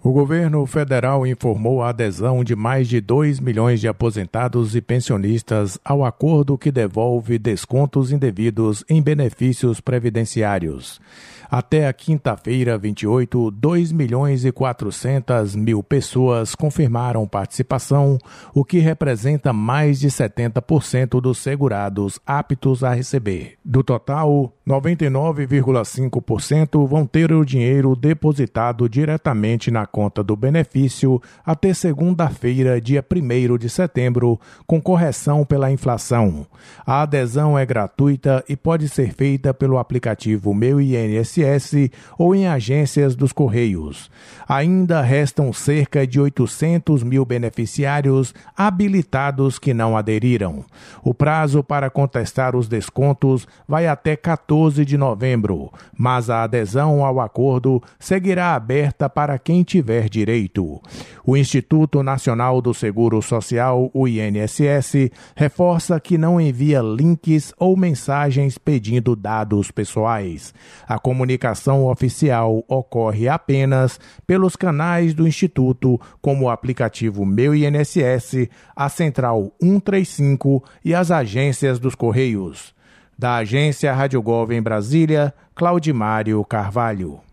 O governo federal informou a adesão de mais de 2 milhões de aposentados e pensionistas ao acordo que devolve descontos indevidos em benefícios previdenciários. Até a quinta-feira, 28, 2 milhões e 400 mil pessoas confirmaram participação, o que representa mais de 70% dos segurados aptos a receber. Do total, 99,5% vão ter o dinheiro depositado diretamente na conta do benefício até segunda-feira, dia 1º de setembro, com correção pela inflação. A adesão é gratuita e pode ser feita pelo aplicativo Meu INSS ou em agências dos Correios. Ainda restam cerca de 800 mil beneficiários habilitados que não aderiram. O prazo para contestar os descontos vai até 14 de novembro, mas a adesão ao acordo seguirá aberta para quem tiver direito. O Instituto Nacional do Seguro Social, o INSS, reforça que não envia links ou mensagens pedindo dados pessoais. A comunicação oficial ocorre apenas pelos canais do Instituto, como o aplicativo Meu INSS, a Central 135 e as agências dos Correios. Da agência Rádio Gov em Brasília, Claudimário Carvalho.